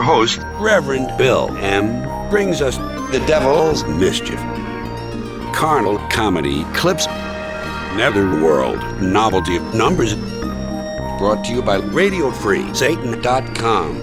host, Reverend Bill M., brings us the Devil's Mischief. Carnal comedy clips, netherworld novelty of numbers. Brought to you by RadioFreeSatan.com.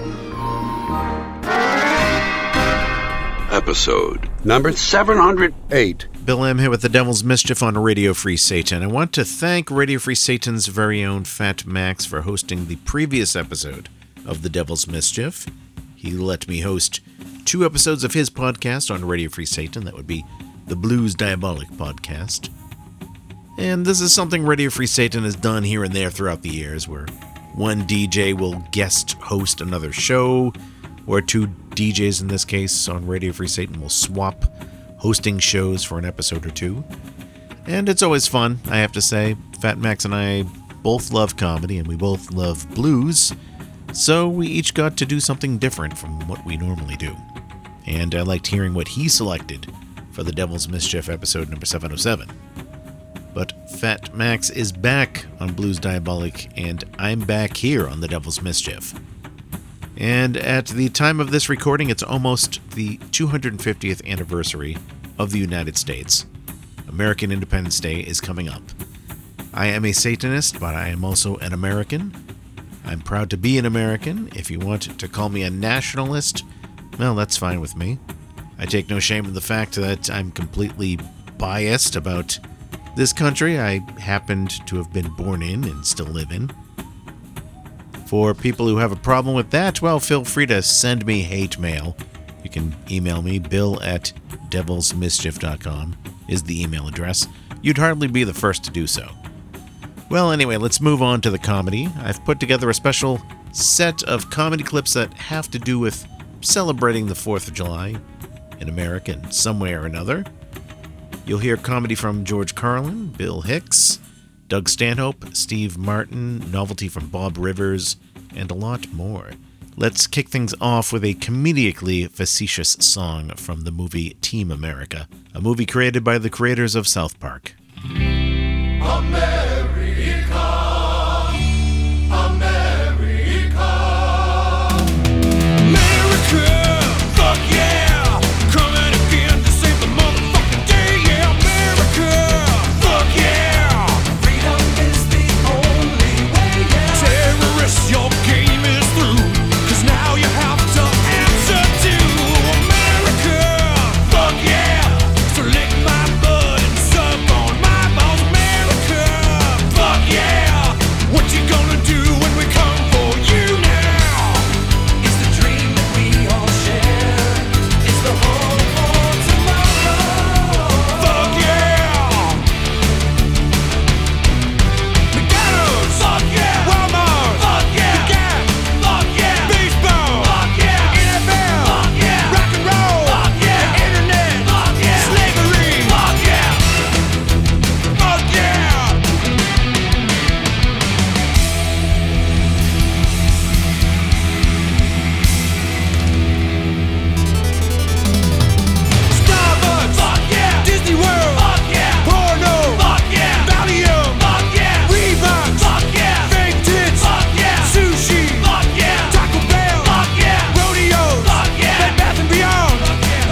Episode number 708. Bill M. here with the Devil's Mischief on Radio Free Satan. I want to thank Radio Free Satan's very own Fat Max for hosting the previous episode of the Devil's Mischief. He let me host 2 episodes of his podcast on Radio Free Satan. That would be the Blues Diabolic podcast. And this is something Radio Free Satan has done here and there throughout the years, where one DJ will guest host another show, or 2 DJs in this case on Radio Free Satan will swap hosting shows for an episode or 2. And it's always fun, I have to say. Fat Max and I both love comedy and we both love blues, so we each got to do something different from what we normally do. And I liked hearing what he selected for the Devil's Mischief episode number 707. But Fat Max is back on Blues Diabolic, and I'm back here on the Devil's Mischief. And at the time of this recording, it's almost the 250th anniversary of the United States. American Independence Day is coming up. I am a Satanist, but I am also an American. I'm proud to be an American. If you want to call me a nationalist, well, that's fine with me. I take no shame in the fact that I'm completely biased about this country I happened to have been born in and still live in. For people who have a problem with that, well, feel free to send me hate mail. You can email me, bill@devilsmischief.com is the email address. You'd hardly be the first to do so. Well, anyway, let's move on to the comedy. I've put together a special set of comedy clips that have to do with celebrating the 4th of July in America in some way or another. You'll hear comedy from George Carlin, Bill Hicks, Doug Stanhope, Steve Martin, novelty from Bob Rivers, and a lot more. Let's kick things off with a comedically facetious song from the movie Team America, a movie created by the creators of South Park. America, fuck yeah, coming again to save the motherfucking day, yeah, America, fuck yeah, freedom is the only way, yeah, terrorists, your game is through, 'cause now you have to answer to America, fuck yeah, so lick my butt and suck on my balls, America, fuck yeah, what you gonna do when we come for you now? It's the dream that we all share. It's the hope for tomorrow. Fuck yeah! McDonald's. Fuck yeah! Walmart. Fuck yeah! The Gap. Fuck yeah! Baseball. Fuck yeah! NFL. Fuck yeah! Rock and roll. Fuck yeah! The internet. Fuck yeah! Slavery. Fuck yeah! Fuck yeah! Starbucks. Fuck yeah. Disney World. Fuck yeah. Porno. Fuck yeah. Valium. Fuck yeah. Reebok. Fuck yeah. Fake tits. Fuck yeah. Sushi. Fuck yeah. Taco Bell. Fuck yeah. Rodeos. Fuck yeah. Bed Bath & Beyond. Fuck yeah.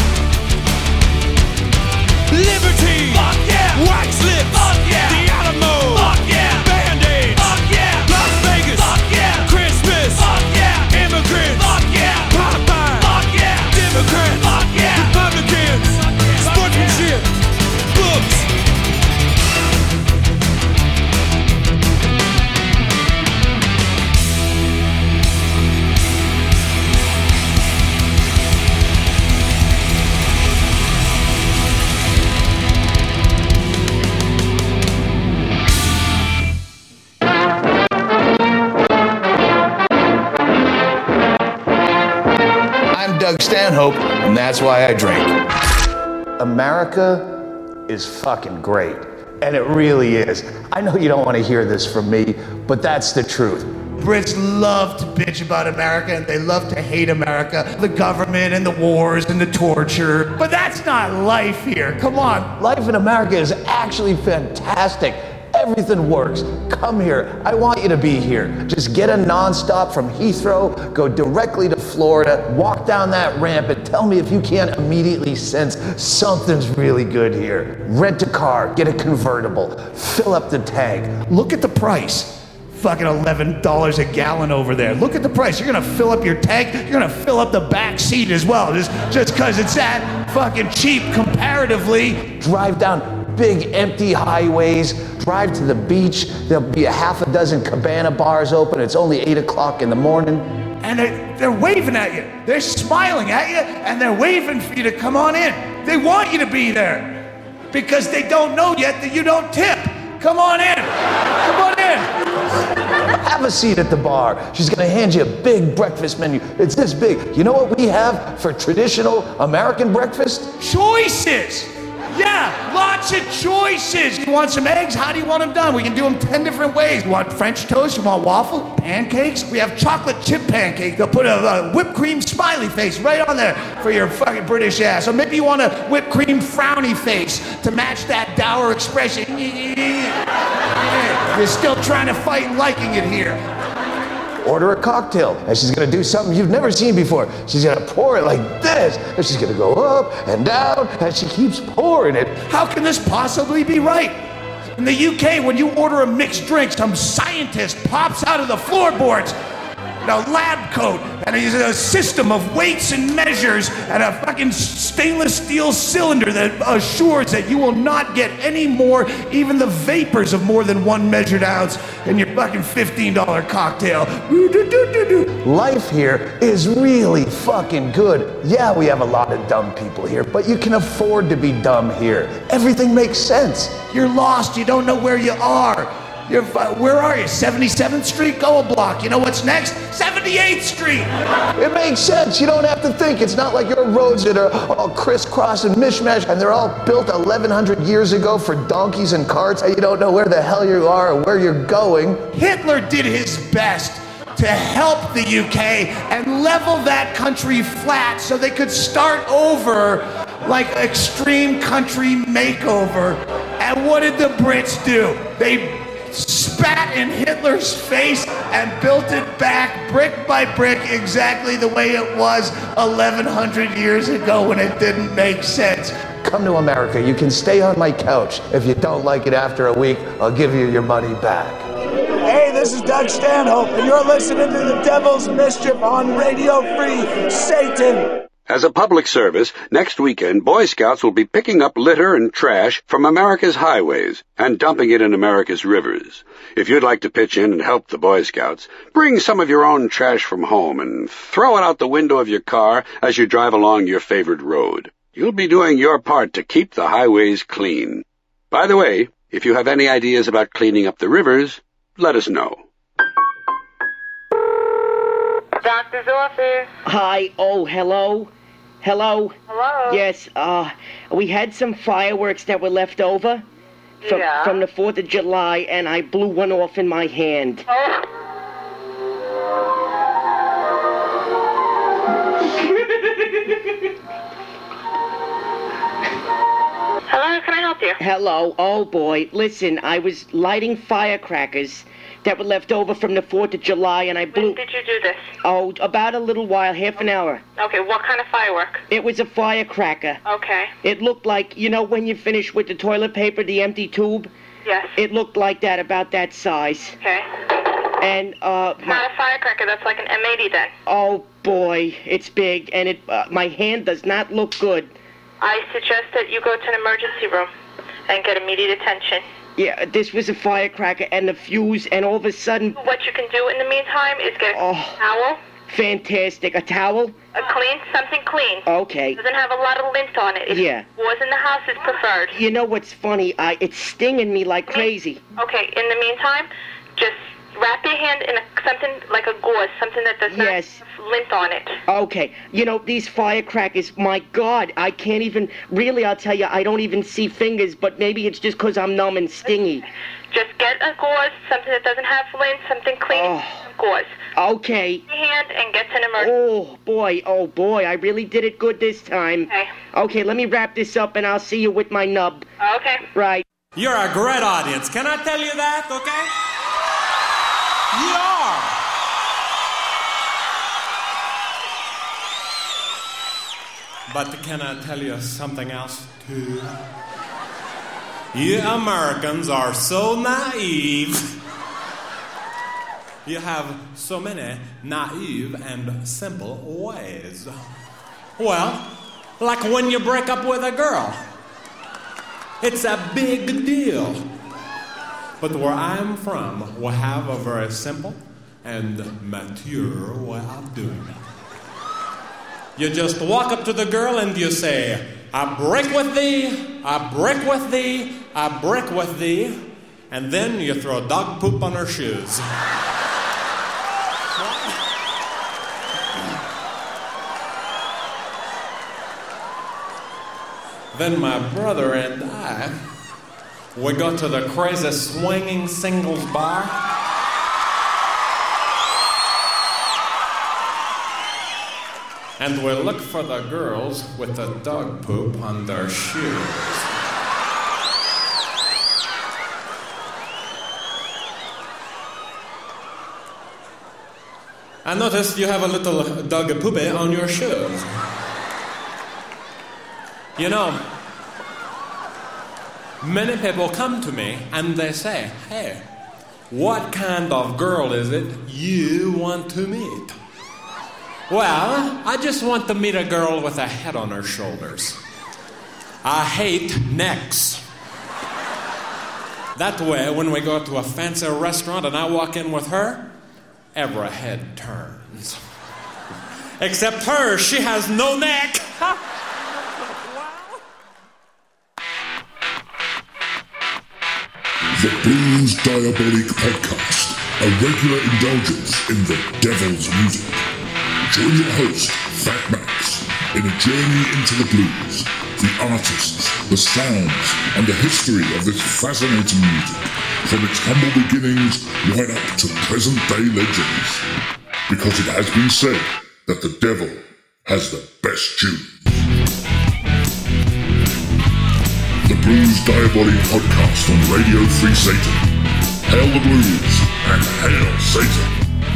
Liberty. Fuck yeah. White Slips. Fuck yeah. The Alamo. Fuck yeah. Band-Aids. Fuck yeah. Las Vegas. Fuck yeah. Christmas. Fuck yeah. Immigrants. Fuck yeah. Popeye. Fuck yeah. Democrats. Fuck yeah. Republicans. Sportsmanship. Books. I'm Doug Stanhope, and that's why I drink. America is fucking great, and it really is. I know you don't want to hear this from me, but that's the truth. Brits love to bitch about America and they love to hate America, the government and the wars and the torture. But that's not life here. Come on. Life in America is actually fantastic. Everything works. Come here. I want you to be here. Just get a nonstop from Heathrow, go directly to Florida, walk down that ramp and tell me if you can't immediately sense something's really good here. Rent a car, get a convertible, fill up the tank. Look at the price. Fucking $11 a gallon over there. Look at the price. You're gonna fill up your tank. You're gonna fill up the back seat as well, just because it's that fucking cheap comparatively. Drive down big empty highways, drive to the beach. There'll be a half a dozen cabana bars open. It's only 8 o'clock in the morning. And they're waving at you. They're smiling at you, and they're waving for you to come on in. They want you to be there because they don't know yet that you don't tip. Come on in. Come on in. Have a seat at the bar. She's gonna hand you a big breakfast menu. It's this big. You know what we have for traditional American breakfast? Choices. Yeah, lots of choices. You want some eggs? How do you want them done? We can do them 10 different ways. You want French toast? You want waffle? Pancakes? We have chocolate chip pancake. They'll put a whipped cream smiley face right on there for your fucking British ass. Or maybe you want a whipped cream frowny face to match that dour expression. You're still trying to fight and liking it here. Order a cocktail, and she's gonna do something you've never seen before. She's gonna pour it like this, and she's gonna go up and down, and she keeps pouring it. How can this possibly be right? In the UK, when you order a mixed drink, some scientist pops out of the floorboards in a lab coat, and he's a system of weights and measures, and a fucking stainless steel cylinder that assures that you will not get any more, even the vapors of more than 1 measured ounce in your fucking $15 cocktail. Life here is really fucking good. Yeah, we have a lot of dumb people here, but you can afford to be dumb here. Everything makes sense. You're lost, you don't know where you are. Where are you? 77th Street? Go a block. You know what's next? 78th Street. It makes sense. You don't have to think. It's not like your roads that are all crisscross and mishmash, and they're all built 1,100 years ago for donkeys and carts, and you don't know where the hell you are or where you're going. Hitler did his best to help the UK and level that country flat so they could start over like extreme country makeover. And what did the Brits do? They spat in Hitler's face and built it back brick by brick exactly the way it was 1,100 years ago when it didn't make sense. Come to America. You can stay on my couch. If you don't like it after a week, I'll give you your money back. Hey, this is Doug Stanhope, and you're listening to The Devil's Mischief on Radio Free Satan. As a public service, next weekend, Boy Scouts will be picking up litter and trash from America's highways and dumping it in America's rivers. If you'd like to pitch in and help the Boy Scouts, bring some of your own trash from home and throw it out the window of your car as you drive along your favorite road. You'll be doing your part to keep the highways clean. By the way, if you have any ideas about cleaning up the rivers, let us know. Doctor's office. Hi. Oh, hello. Hello? Hello? Yes, we had some fireworks that were left over from the 4th of July, and I blew one off in my hand. Oh. Hello, can I help you? Hello. Oh, boy. Listen, I was lighting firecrackers that were left over from the 4th of July, and I blew... When did you do this? Oh, about a little while, half an hour. Okay, what kind of firework? It was a firecracker. Okay. It looked like, you know when you finish with the toilet paper, the empty tube? Yes. It looked like that, about that size. Okay. And, It's not a firecracker, that's like an M80 then. Oh, boy, it's big, and it my hand does not look good. I suggest that you go to an emergency room and get immediate attention. Yeah, this was a firecracker and the fuse, and all of a sudden... What you can do in the meantime is get a towel. Fantastic. A towel? Something clean. Okay. Doesn't have a lot of lint on it. Yeah. Was in the house is preferred. You know what's funny? It's stinging me like crazy. Okay, in the meantime, just wrap your hand in something like a gauze, something that does not have lint on it. Okay. You know, these firecrackers, my God, I can't even... Really, I'll tell you, I don't even see fingers, but maybe it's just because I'm numb and stingy. Just get a gauze, something that doesn't have lint, something clean, gauze. Okay. Your hand and get to an emergency. Oh boy, I really did it good this time. Okay. Okay, let me wrap this up and I'll see you with my nub. Okay. Right. You're a great audience. Can I tell you that, okay? You are. But can I tell you something else, too? You Americans are so naive. You have so many naive and simple ways. Well, like when you break up with a girl. It's a big deal. But where I'm from, we have a very simple and mature way of doing it. You just walk up to the girl and you say, I break with thee, I break with thee, I break with thee, and then you throw dog poop on her shoes. Then my brother and I, we go to the crazy swinging singles bar. And we look for the girls with the dog poop on their shoes. I noticed you have a little dog poopy on your shoes. You know, many people come to me and they say, hey, what kind of girl is it you want to meet? Well, I just want to meet a girl with a head on her shoulders. I hate necks. That way, when we go to a fancy restaurant and I walk in with her, every head turns. Except her, she has no neck. The Blues Diabolic Podcast, a regular indulgence in the devil's music. Join your host, Fat Max, in a journey into the blues, the artists, the sounds, and the history of this fascinating music, from its humble beginnings right up to present-day legends. Because it has been said that the devil has the best tunes. The Blues Diabolic Podcast on Radio Free Satan. Hail the blues and hail Satan.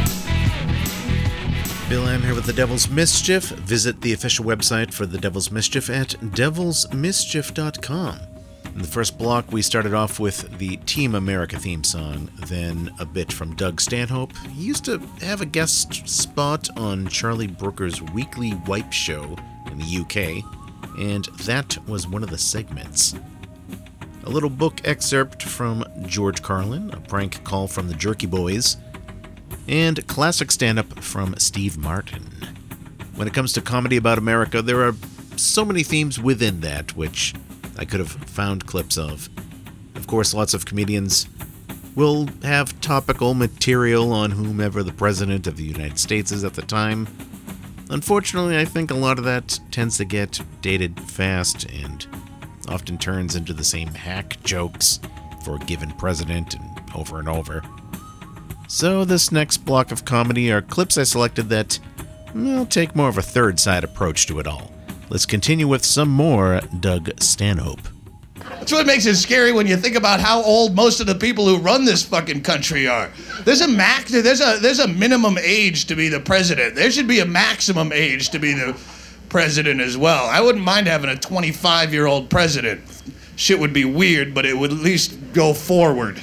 Bill Am here with The Devil's Mischief. Visit the official website for The Devil's Mischief at devilsmischief.com. In the first block, we started off with the Team America theme song, then a bit from Doug Stanhope. He used to have a guest spot on Charlie Brooker's weekly Wipe show in the UK, and that was one of the segments. A little book excerpt from George Carlin, a prank call from the Jerky Boys, and classic stand-up from Steve Martin. When it comes to comedy about America, there are so many themes within that, which I could have found clips of. Of course, lots of comedians will have topical material on whomever the President of the United States is at the time. Unfortunately, I think a lot of that tends to get dated fast and often turns into the same hack jokes for a given president and over. So this next block of comedy are clips I selected that will take more of a third side approach to it all. Let's continue with some more Doug Stanhope. That's what makes it scary when you think about how old most of the people who run this fucking country are. There's a minimum age to be the president. There should be a maximum age to be the president as well. I wouldn't mind having a 25-year-old president. Shit would be weird, but it would at least go forward.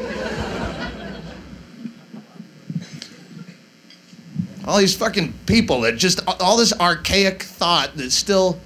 All these fucking people that just, all this archaic thought that's still,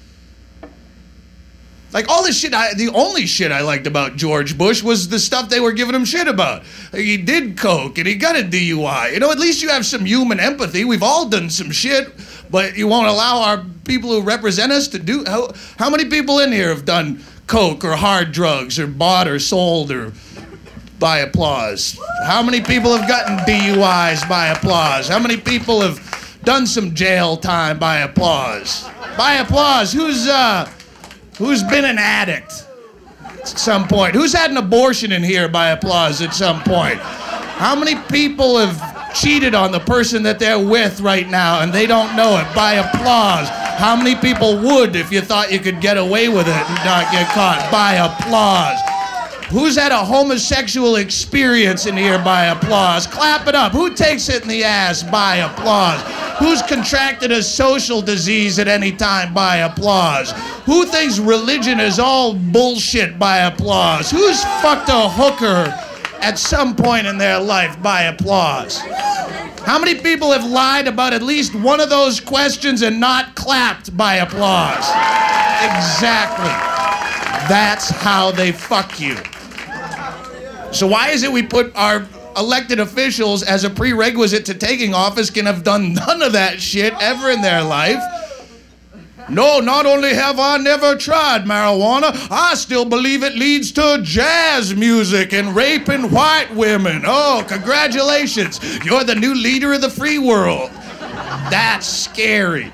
like all this shit, the only shit I liked about George Bush was the stuff they were giving him shit about. He did coke and he got a DUI. You know, at least you have some human empathy. We've all done some shit, but you won't allow our people who represent us to do, how many people in here have done coke or hard drugs or bought or sold or by applause? How many people have gotten DUIs by applause? How many people have done some jail time by applause? By applause, who's been an addict at some point? Who's had an abortion in here by applause at some point? How many people have cheated on the person that they're with right now and they don't know it by applause? How many people would if you thought you could get away with it and not get caught by applause? Who's had a homosexual experience in here by applause? Clap it up. Who takes it in the ass by applause? Who's contracted a social disease at any time by applause? Who thinks religion is all bullshit by applause? Who's fucked a hooker at some point in their life by applause? How many people have lied about at least one of those questions and not clapped by applause? Exactly. That's how they fuck you. So why is it we put our elected officials as a prerequisite to taking office can have done none of that shit ever in their life? No, not only have I never tried marijuana, I still believe it leads to jazz music and raping white women. Oh, congratulations. You're the new leader of the free world. That's scary.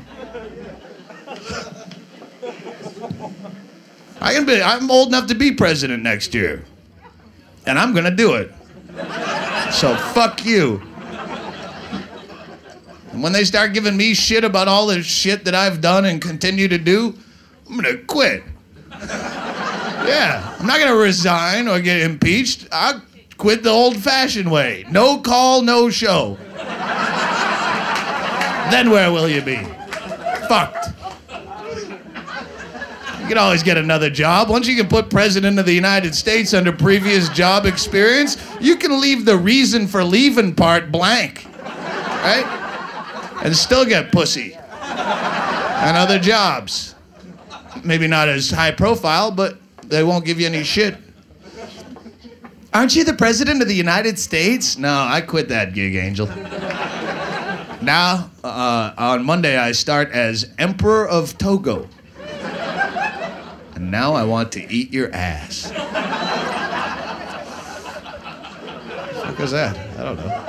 I'm old enough to be president next year. And I'm gonna do it. So fuck you. And when they start giving me shit about all the shit that I've done and continue to do, I'm gonna quit. Yeah, I'm not gonna resign or get impeached. I'll quit the old-fashioned way. No call, no show. Then where will you be? Fucked. You can always get another job. Once you can put President of the United States under previous job experience, you can leave the reason for leaving part blank, right? And still get pussy and other jobs. Maybe not as high profile, but they won't give you any shit. Aren't you the President of the United States? No, I quit that gig, Angel. Now, on Monday, I start as Emperor of Togo. And now I want to eat your ass. What was that? I don't know.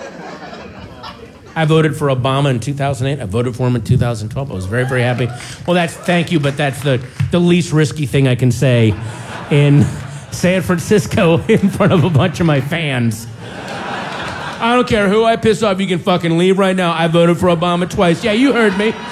I voted for Obama in 2008. I voted for him in 2012. I was very, very happy. Well, thank you, but that's the least risky thing I can say in San Francisco in front of a bunch of my fans. I don't care who I piss off. You can fucking leave right now. I voted for Obama twice. Yeah, you heard me.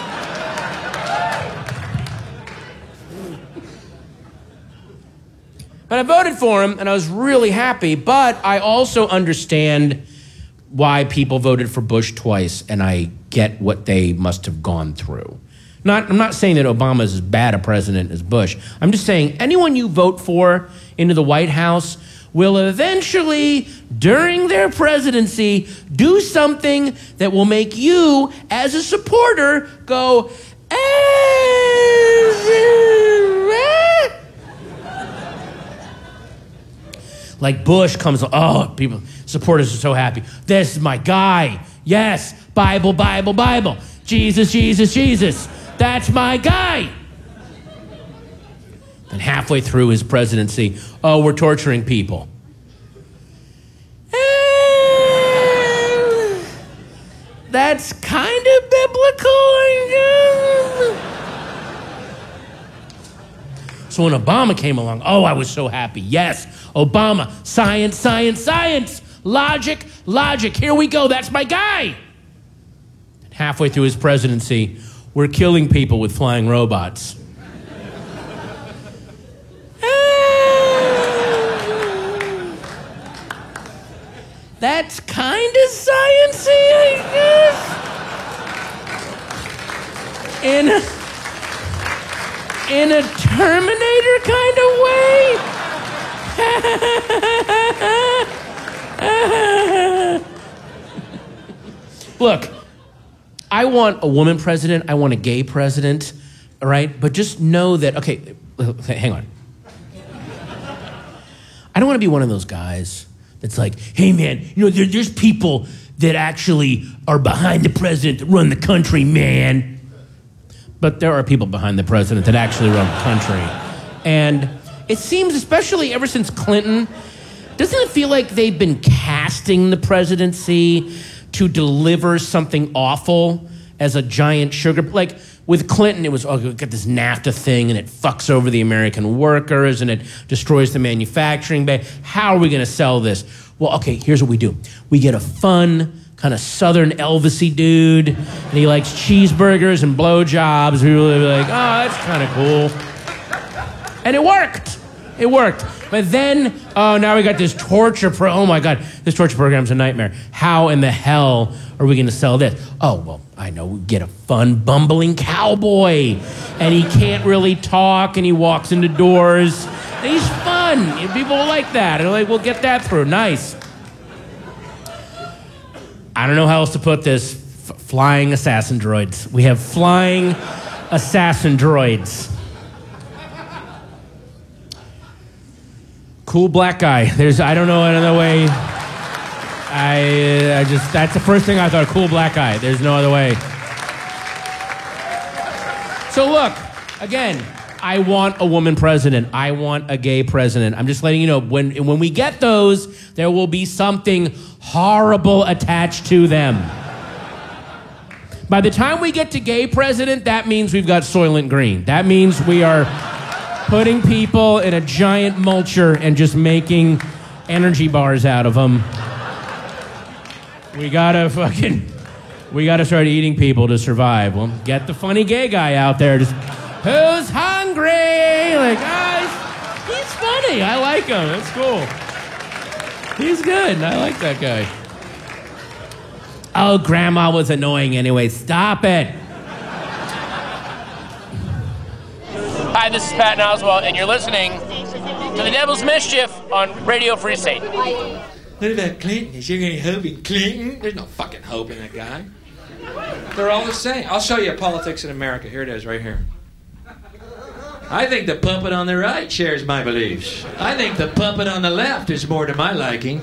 But I voted for him, and I was really happy, but I also understand why people voted for Bush twice, and I get what they must have gone through. I'm not saying that Obama is as bad a president as Bush. I'm just saying anyone you vote for into the White House will eventually, during their presidency, do something that will make you, as a supporter, go, like Bush comes, oh, people, supporters are so happy. This is my guy. Yes, Bible, Bible, Bible. Jesus, Jesus, Jesus. That's my guy. And halfway through his presidency, oh, we're torturing people. That's kind of biblical, I guess. So when Obama came along, oh, I was so happy. Yes, Obama, science, science, science. Logic, logic. Here we go. That's my guy. And halfway through his presidency, we're killing people with flying robots. That's kind of science-y, I guess. In a Terminator kind of way. Look, I want a woman president. I want a gay president. All right? But just know that, okay, hang on. I don't want to be one of those guys that's like, hey, man, you know, there's people that actually are behind the president that run the country, man. But there are people behind the president that actually run the country. And it seems, especially ever since Clinton, doesn't it feel like they've been casting the presidency to deliver something awful as a giant sugar... Like, with Clinton, it was, oh, we got this NAFTA thing, and it fucks over the American workers, and it destroys the manufacturing base. How are we going to sell this? Well, okay, here's what we do. We get a fun, kind of Southern Elvis-y dude, and he likes cheeseburgers and blowjobs. We really be like, oh, that's kind of cool. And it worked. It worked. But then, now we got this torture oh my God, this torture program's a nightmare. How in the hell are we going to sell this? Oh, well, I know. We get a fun, bumbling cowboy. And he can't really talk, and he walks into doors. And he's fun. And people like that. And like, we'll get that through. Nice. I don't know how else to put this. Flying assassin droids. We have flying assassin droids. Cool black guy. I don't know another way. That's the first thing I thought. Cool black guy. There's no other way. So look, again, I want a woman president. I want a gay president. I'm just letting you know, when we get those, there will be something horrible attached to them. By the time we get to gay president, that means we've got Soylent Green. That means we are putting people in a giant mulcher and just making energy bars out of them. We gotta start eating people to survive. Well, get the funny gay guy out there. Just, who's hungry? Like, he's funny. I like him. That's cool. He's good. I like that guy. Oh, Grandma was annoying anyway. Stop it. Hi, this is Patton Oswalt, and you're listening to The Devil's Mischief on Radio Free Satan. What about Clinton? Is there any hope in Clinton? There's no fucking hope in that guy. They're all the same. I'll show you politics in America. Here it is, right here. I think the puppet on the right shares my beliefs. I think the puppet on the left is more to my liking.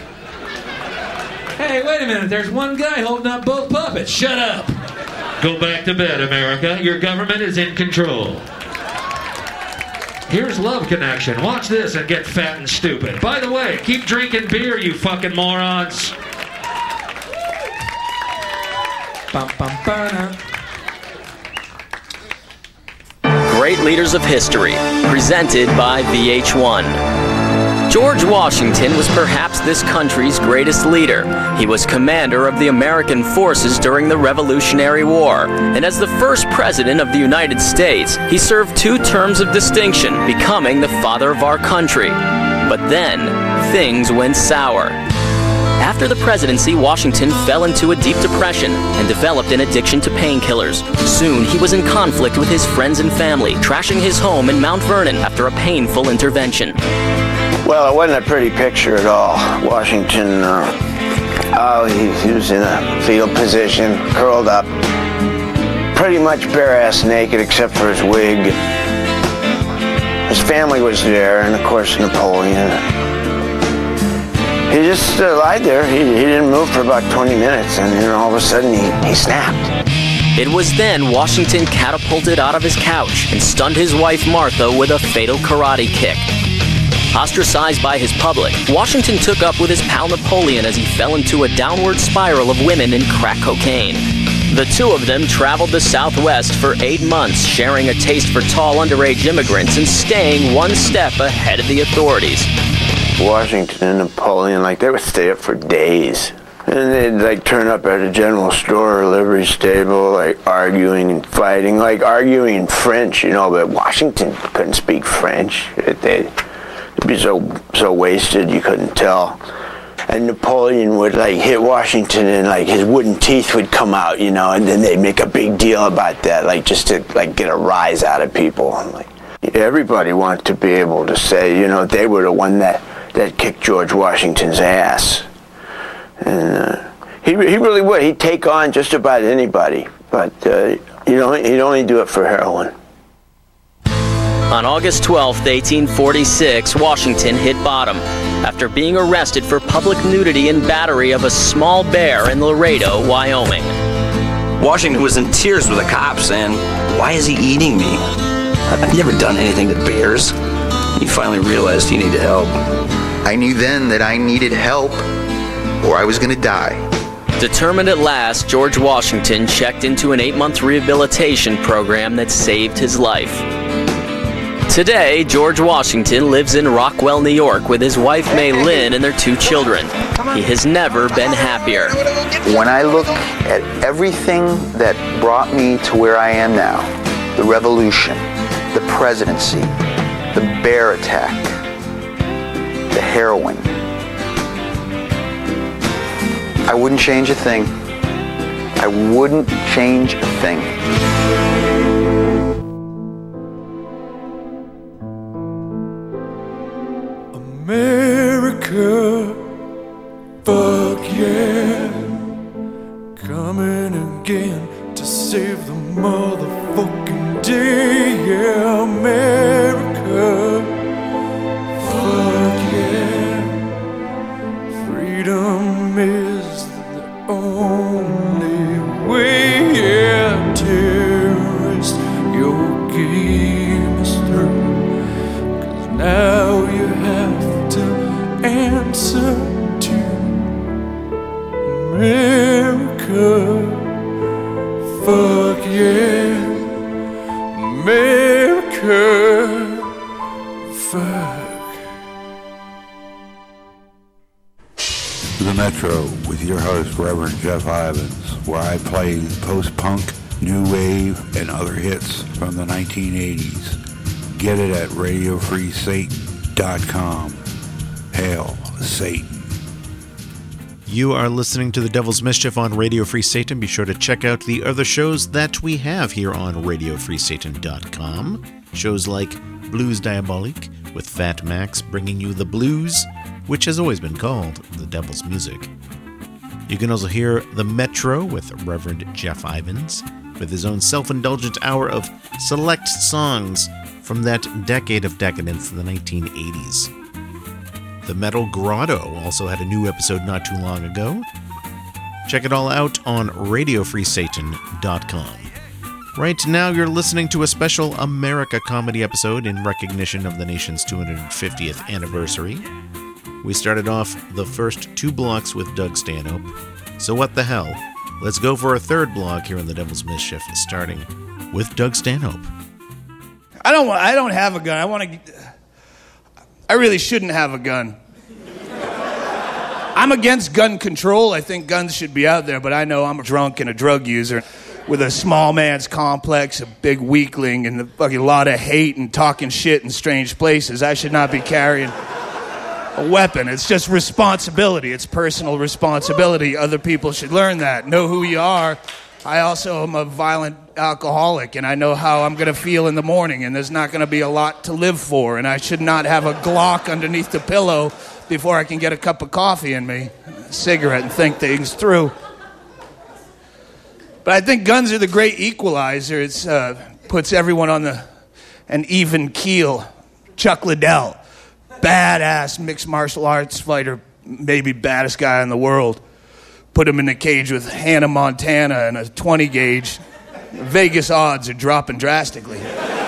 Hey, wait a minute. There's one guy holding up both puppets. Shut up. Go back to bed, America. Your government is in control. Here's Love Connection. Watch this and get fat and stupid. By the way, keep drinking beer, you fucking morons. Great Leaders of History, presented by VH1. George Washington was perhaps this country's greatest leader. He was commander of the American forces during the Revolutionary War, and as the first president of the United States, he served 2 terms of distinction, becoming the father of our country. But then, things went sour. After the presidency, Washington fell into a deep depression and developed an addiction to painkillers. Soon, he was in conflict with his friends and family, trashing his home in Mount Vernon after a painful intervention. Well, it wasn't a pretty picture at all. Washington, he was in a fetal position, curled up, pretty much bare-ass naked except for his wig. His family was there, and of course Napoleon. He just lied there. He didn't move for about 20 minutes, and then all of a sudden he snapped. It was then Washington catapulted out of his couch and stunned his wife Martha with a fatal karate kick. Ostracized by his public, Washington took up with his pal Napoleon as he fell into a downward spiral of women and crack cocaine. The 2 of them traveled the Southwest for 8 months, sharing a taste for tall underage immigrants and staying one step ahead of the authorities. Washington and Napoleon, they would stay up for days. And they'd turn up at a general store or livery stable, arguing and fighting, arguing in French, but Washington couldn't speak French. They'd be so wasted you couldn't tell. And Napoleon would hit Washington and his wooden teeth would come out, and then they'd make a big deal about that, just to get a rise out of people. Everybody wanted to be able to say, they were the one that kicked George Washington's ass. And he really would. He'd take on just about anybody, but he'd only do it for heroin. On August 12, 1846, Washington hit bottom after being arrested for public nudity and battery of a small bear in Laredo, Wyoming. Washington was in tears with the cops saying, "Why is he eating me? I've never done anything to bears." He finally realized he needed help. I knew then that I needed help or I was going to die. Determined at last, George Washington checked into an 8-month rehabilitation program that saved his life. Today, George Washington lives in Rockwell, New York with his wife May Lynn and their 2 children. He has never been happier. When I look at everything that brought me to where I am now, the revolution, the presidency, the bear attack, the heroin. I wouldn't change a thing. I wouldn't change a thing. America, fuck yeah, coming again to save the motherfucking day. Yeah, America, fuck yeah, freedom is the only way. Yeah, terrorist, your game is through, 'cause now you have to answer to America. Fuck yeah, America. Fuck. The Metro with your host, Reverend Jeff Ivins, where I play post-punk, new wave, and other hits from the 1980s. Get it at RadioFreeSatan.com. Hail Satan. You are listening to The Devil's Mischief on Radio Free Satan. Be sure to check out the other shows that we have here on RadioFreeSatan.com. Shows like Blues Diabolique with Fat Max, bringing you the blues, which has always been called the devil's music. You can also hear The Metro with Reverend Jeff Ivins, with his own self-indulgent hour of select songs from that decade of decadence, the 1980s. The Metal Grotto also had a new episode not too long ago. Check it all out on RadioFreeSatan.com. Right now, you're listening to a special America comedy episode in recognition of the nation's 250th anniversary. We started off the first two blocks with Doug Stanhope. So what the hell? Let's go for a third block here in The Devil's Mischief, starting with Doug Stanhope. I don't have a gun. I really shouldn't have a gun. I'm against gun control. I think guns should be out there, but I know I'm a drunk and a drug user with a small man's complex, a big weakling, and a fucking lot of hate and talking shit in strange places. I should not be carrying a weapon. It's just responsibility. It's personal responsibility. Other people should learn that. Know who you are. I also am a violent alcoholic, and I know how I'm going to feel in the morning, and there's not going to be a lot to live for, and I should not have a Glock underneath the pillow before I can get a cup of coffee in me, a cigarette, and think things through. But I think guns are the great equalizer. It puts everyone on an even keel. Chuck Liddell, badass mixed martial arts fighter, maybe baddest guy in the world. Put him in a cage with Hannah Montana and a 20 gauge. Vegas odds are dropping drastically.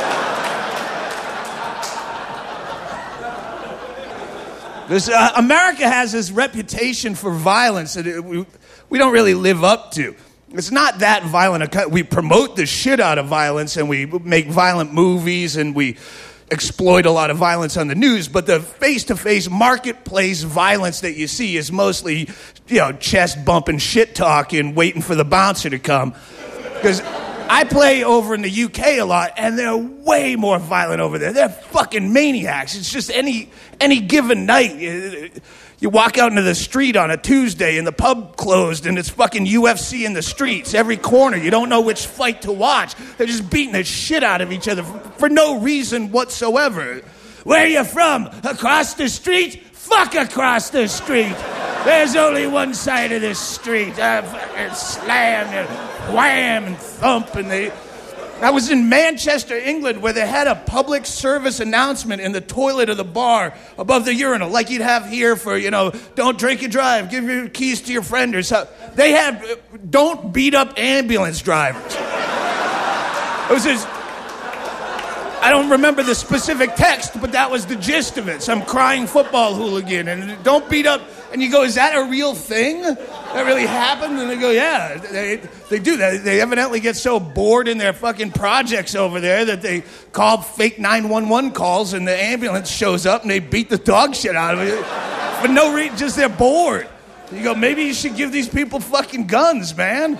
America has this reputation for violence that we don't really live up to. It's not that violent. We promote the shit out of violence, and we make violent movies, and we exploit a lot of violence on the news, but the face-to-face marketplace violence that you see is mostly, chest bumping shit talk and waiting for the bouncer to come. Because I play over in the UK a lot, and they're way more violent over there. They're fucking maniacs. It's just any given night. You walk out into the street on a Tuesday and the pub closed and it's fucking UFC in the streets. Every corner, you don't know which fight to watch. They're just beating the shit out of each other for no reason whatsoever. Where are you from? Across the street? Fuck across the street. There's only one side of this street. Fucking slam and wham and thump and I was in Manchester, England, where they had a public service announcement in the toilet of the bar above the urinal, like you'd have here for, don't drink and drive, give your keys to your friend or something. They had, don't beat up ambulance drivers. It was this, I don't remember the specific text, but that was the gist of it. Some crying football hooligan, and don't beat up, and you go, is that a real thing? That really happened? And they go, yeah, they do that. They evidently get so bored in their fucking projects over there that they call fake 911 calls and the ambulance shows up and they beat the dog shit out of it. For no reason, just they're bored. You go, maybe you should give these people fucking guns, man.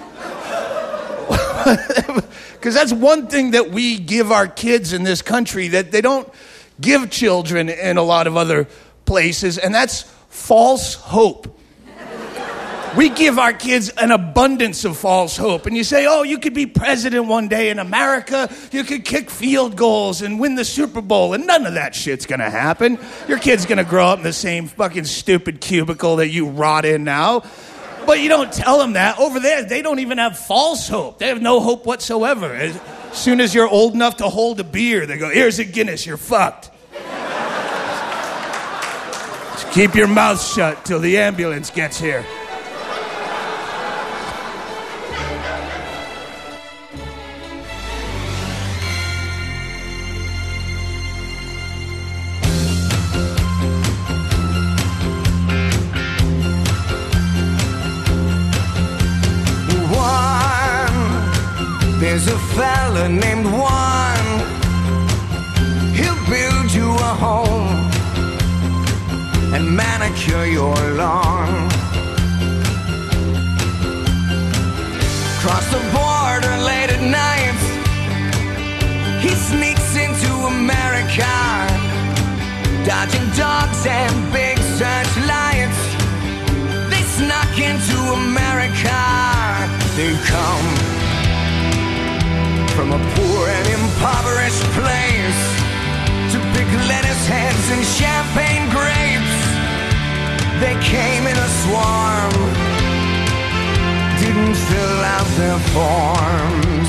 Because that's one thing that we give our kids in this country that they don't give children in a lot of other places, and that's false hope. We give our kids an abundance of false hope. And you say, oh, you could be president one day in America. You could kick field goals and win the Super Bowl. And none of that shit's going to happen. Your kid's going to grow up in the same fucking stupid cubicle that you rot in now. But you don't tell them that. Over there, they don't even have false hope. They have no hope whatsoever. As soon as you're old enough to hold a beer, they go, here's a Guinness, you're fucked. Just keep your mouth shut till the ambulance gets here. There's a fella named Juan. He'll build you a home and manicure your lawn. Cross the border late at night, he sneaks into America, dodging dogs and big searchlights. They snuck into America. They come from a poor and impoverished place to pick lettuce heads and champagne grapes. They came in a swarm, didn't fill out their forms.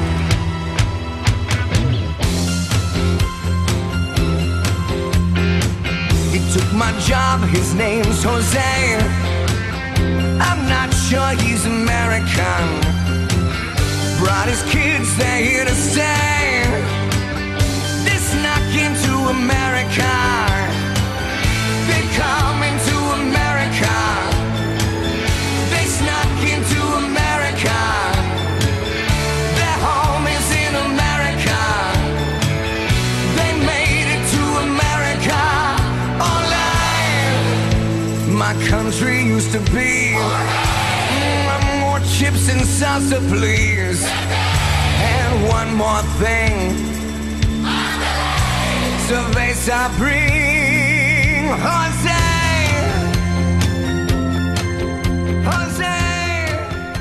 He took my job, his name's Jose. I'm not sure he's American. Brought his kids, they're here to stay. They snuck into America. They come into America. They snuck into America. Their home is in America. They made it to America. All my country used to be. More chips and salsa, please. And one more thing. Cerveza bring Jose. Jose.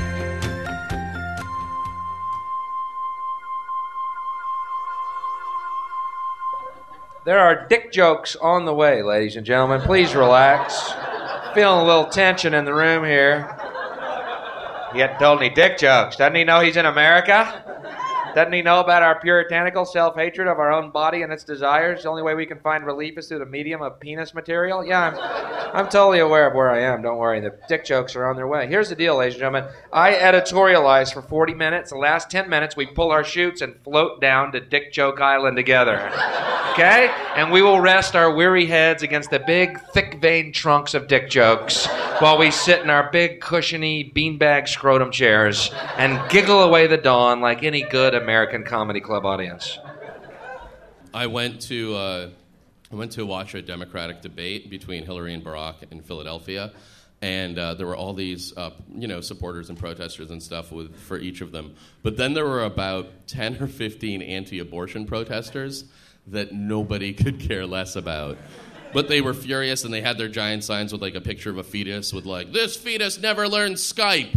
There are dick jokes on the way, ladies and gentlemen. Please relax. Feeling a little tension in the room here. He hadn't told any dick jokes. Doesn't he know he's in America? Doesn't he know about our puritanical self-hatred of our own body and its desires? The only way we can find relief is through the medium of penis material? Yeah, I'm totally aware of where I am. Don't worry. The dick jokes are on their way. Here's the deal, ladies and gentlemen. I editorialize for 40 minutes. The last 10 minutes, we pull our chutes and float down to Dick Joke Island together. Okay? And we will rest our weary heads against the big, thick-veined trunks of dick jokes while we sit in our big, cushiony, beanbag scrotum chairs and giggle away the dawn like any good American comedy club audience. I went to watch a Democratic debate between Hillary and Barack in Philadelphia, and there were all these supporters and protesters and stuff for each of them. But then there were about 10 or 15 anti-abortion protesters that nobody could care less about. But they were furious, and they had their giant signs with like a picture of a fetus with like, "This fetus never learned Skype,"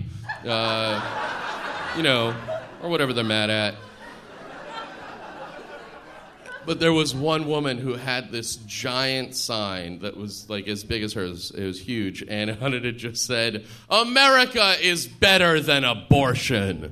or whatever they're mad at. But there was one woman who had this giant sign that was like as big as hers. It was huge, and on it just said, "America is better than abortion,"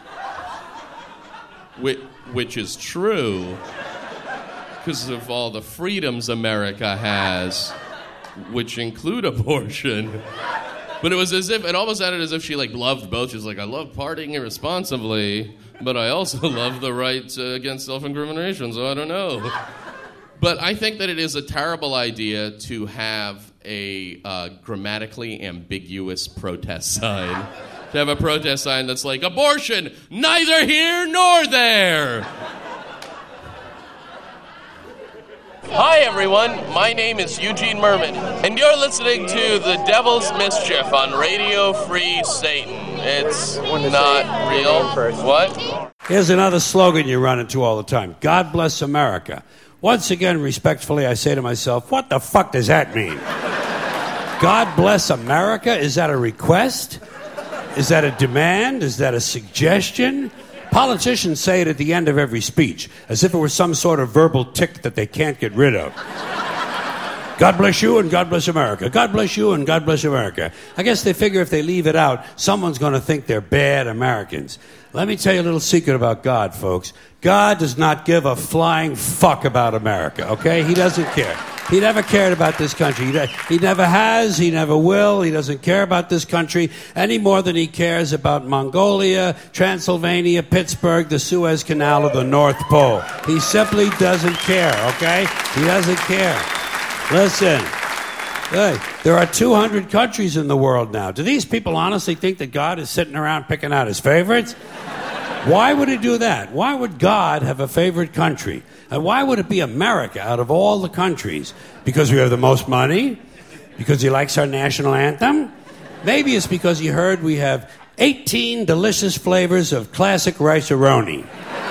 which is true. Because of all the freedoms America has, which include abortion. But it was as if, it almost sounded as if she like loved both. She was like, I love partying irresponsibly, but I also love the right against self-incrimination, so I don't know. But I think that it is a terrible idea to have a grammatically ambiguous protest sign. To have a protest sign that's like, abortion, neither here nor there. Hi, everyone. My name is Eugene Merman, and you're listening to The Devil's Mischief on Radio Free Satan. It's not real. What? Here's another slogan you run into all the time. God bless America. Once again, respectfully, I say to myself, what the fuck does that mean? God bless America? Is that a request? Is that a demand? Is that a suggestion? Politicians say it at the end of every speech, as if it were some sort of verbal tic that they can't get rid of. God bless you and God bless America. God bless you and God bless America. I guess they figure if they leave it out, someone's going to think they're bad Americans. Let me tell you a little secret about God, folks. God does not give a flying fuck about America, okay? He doesn't care. He never cared about this country. He never has. He never will. He doesn't care about this country any more than he cares about Mongolia, Transylvania, Pittsburgh, the Suez Canal, or the North Pole. He simply doesn't care, okay? He doesn't care. Listen, hey, there are 200 countries in the world now. Do these people honestly think that God is sitting around picking out his favorites? Why would he do that? Why would God have a favorite country? And why would it be America out of all the countries? Because we have the most money? Because he likes our national anthem? Maybe it's because he heard we have 18 delicious flavors of classic rice-a-roni.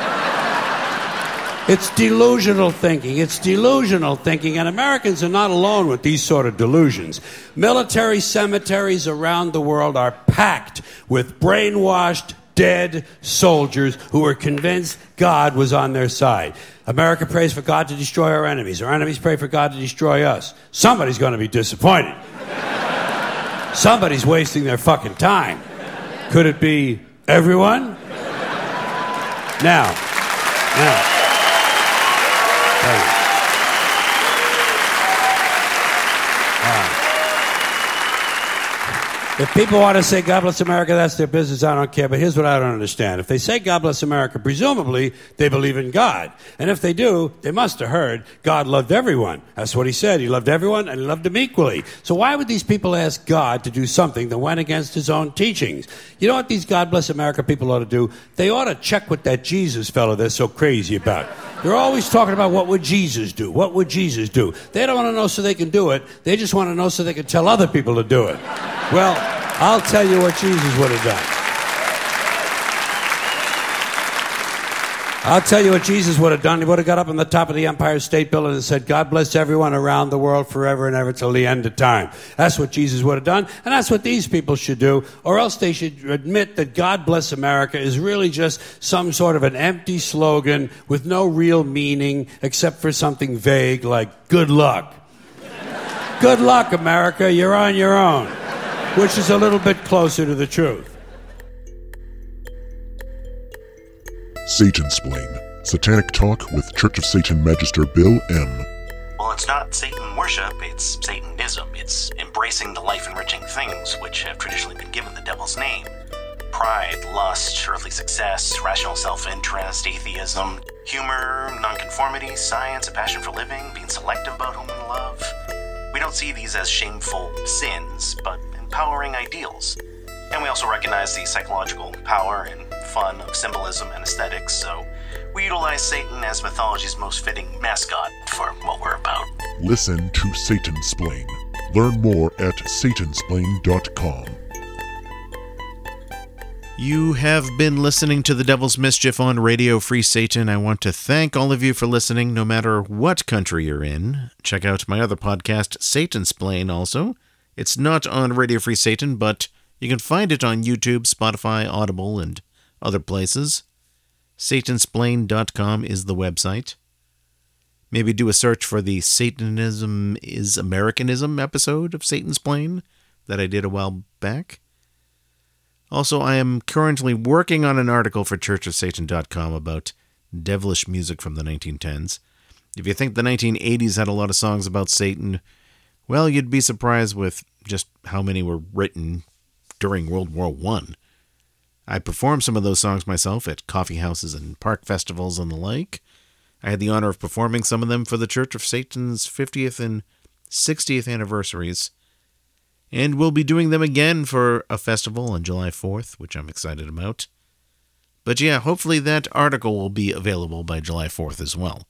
It's delusional thinking. It's delusional thinking, and Americans are not alone with these sort of delusions. Military cemeteries around the world are packed with brainwashed, dead soldiers who were convinced God was on their side. America prays for God to destroy our enemies. Our enemies pray for God to destroy us. Somebody's going to be disappointed. Somebody's wasting their fucking time. Could it be everyone? Now. If people want to say God bless America, that's their business. I don't care. But here's what I don't understand. If they say God bless America, presumably they believe in God. And if they do, they must have heard God loved everyone. That's what he said. He loved everyone and he loved them equally. So why would these people ask God to do something that went against his own teachings? You know what these God bless America people ought to do? They ought to check with that Jesus fellow they're so crazy about. They're always talking about what would Jesus do? What would Jesus do? They don't want to know so they can do it. They just want to know so they can tell other people to do it. Well, I'll tell you what Jesus would have done. I'll tell you what Jesus would have done. He would have got up on the top of the Empire State Building and said, God bless everyone around the world forever and ever till the end of time. That's what Jesus would have done, and that's what these people should do, or else they should admit that God bless America is really just some sort of an empty slogan with no real meaning except for something vague like good luck. Good luck, America. You're on your own. Which is a little bit closer to the truth. Satansplain. Satanic talk with Church of Satan Magister Bill M. Well, it's not Satan worship, it's Satanism. It's embracing the life-enriching things which have traditionally been given the devil's name. Pride, lust, earthly success, rational self-interest, atheism, humor, nonconformity, science, a passion for living, being selective about whom we love. We don't see these as shameful sins, but empowering ideals. And we also recognize the psychological power and fun of symbolism and aesthetics, so we utilize Satan as mythology's most fitting mascot for what we're about. Listen to Satansplain. Learn more at satansplain.com. You have been listening to The Devil's Mischief on Radio Free Satan. I want to thank all of you for listening, no matter what country you're in. Check out my other podcast, Satansplain, also. It's not on Radio Free Satan, but you can find it on YouTube, Spotify, Audible, and other places. Satansplain.com is the website. Maybe do a search for the Satanism is Americanism episode of Satansplain that I did a while back. Also, I am currently working on an article for churchofsatan.com about devilish music from the 1910s. If you think the 1980s had a lot of songs about Satan, well, you'd be surprised with just how many were written during World War I. I performed some of those songs myself at coffee houses and park festivals and the like. I had the honor of performing some of them for the Church of Satan's 50th and 60th anniversaries. And we'll be doing them again for a festival on July 4th, which I'm excited about. But yeah, hopefully that article will be available by July 4th as well.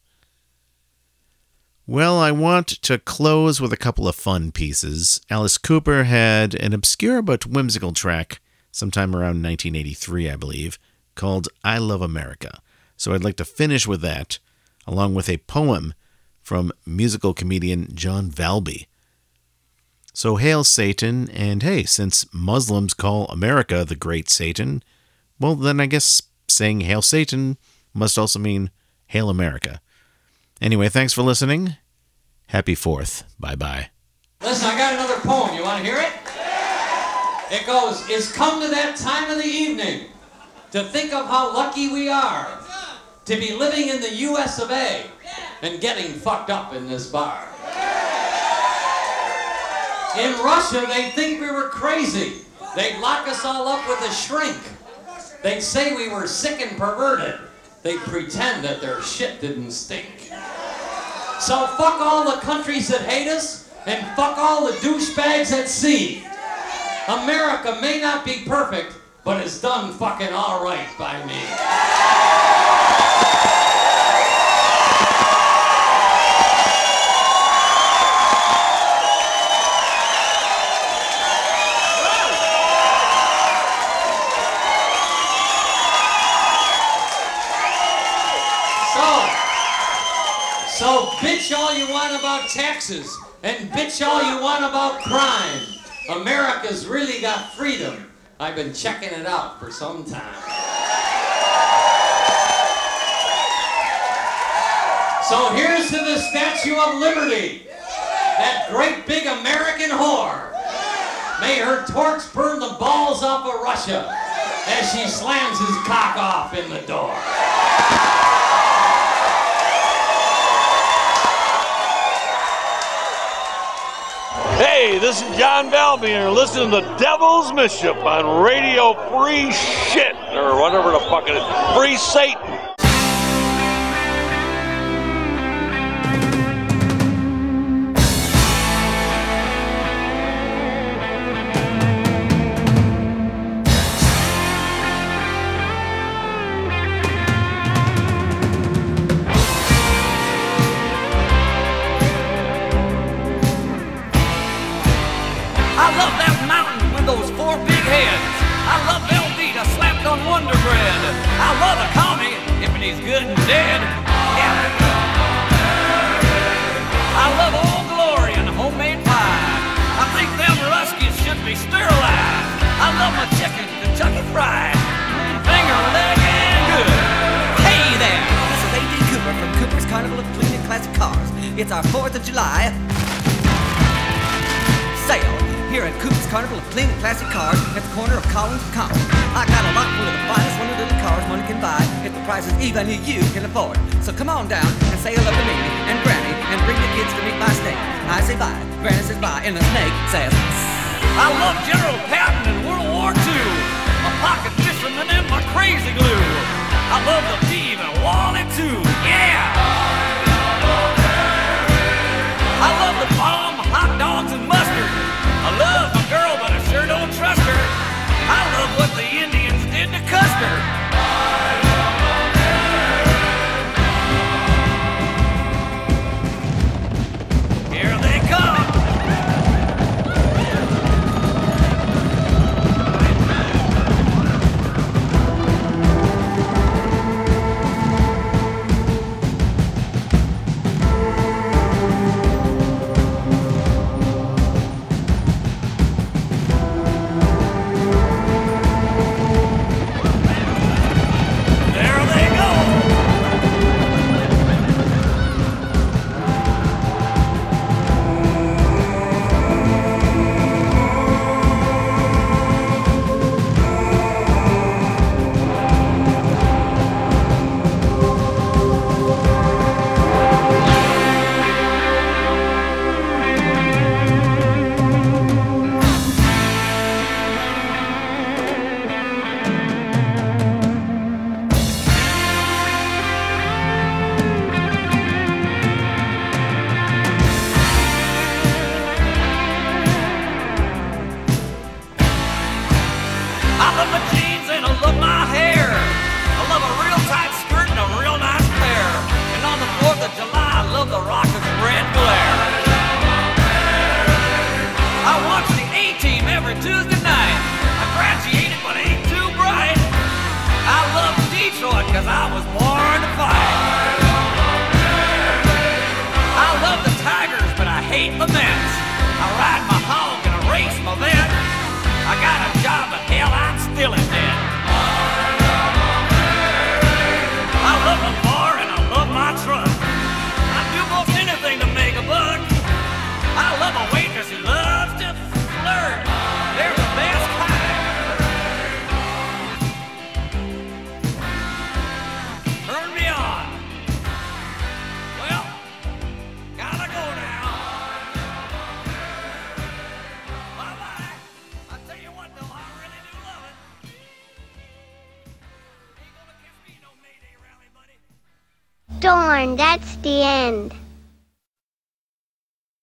Well, I want to close with a couple of fun pieces. Alice Cooper had an obscure but whimsical track sometime around 1983, I believe, called I Love America. So I'd like to finish with that, along with a poem from musical comedian John Valby. So hail Satan, and hey, since Muslims call America the Great Satan, well then I guess saying hail Satan must also mean hail America. Anyway, thanks for listening. Happy 4th. Bye-bye. Listen, I got another poem. You want to hear it? It goes, it's come to that time of the evening to think of how lucky we are to be living in the US of A and getting fucked up in this bar. In Russia, they'd think we were crazy. They'd lock us all up with a shrink. They'd say we were sick and perverted. They'd pretend that their shit didn't stink. So fuck all the countries that hate us, and fuck all the douchebags at sea. America may not be perfect, but it's done fucking all right by me. So bitch all you want about taxes, and bitch all you want about crime. America's really got freedom. I've been checking it out for some time. So here's to the Statue of Liberty, that great big American whore. May her torch burn the balls off of Russia as she slams his cock off in the door. Hey, this is John Valby, and you're listening to Devil's Mischief on Radio Free Shit, or whatever the fuck it is. Free Satan. Good and dead. Yeah. I love Old Glory and homemade pie. I think them Ruskies should be sterilized. I love my chicken Kentucky fried. Finger leg and good. Hey there, this is A.D. Cooper from Cooper's Carnival of Clean and Classic Cars. It's our 4th of July sale here at Cooper's Carnival of Clean and Classic Cars at the corner of Collins and Collins. I got a lot full of the finest wonder little cars money can buy at the prices even you can afford. So come on down and say hello to me and Granny and bring the kids to meet my snake. I say bye, Granny says bye, and the snake says, I love General Patton in World War II, my pocket fisherman and my crazy glue. I love the Peeve and Wally too, yeah! I love the bomb, hot dogs and mustard. I love my girl, but I sure don't trust her. I love what the Indians did to Custer. Here they come. storm. That's the end.